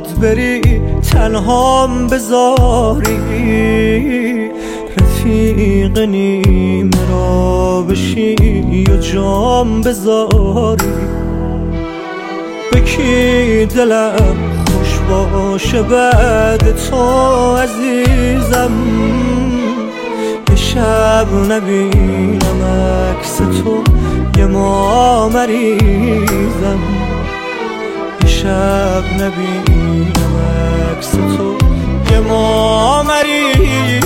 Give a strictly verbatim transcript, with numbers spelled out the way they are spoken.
باد بری تنهام بذاری، رفیق نیمه را بشی و جام بذاری. به کی دلم خوش باشه بعد تو عزیزم، یه شب نبینم عکس تو یه ما مریضم، یه شب نبینم عکس تو یه ما مریضم.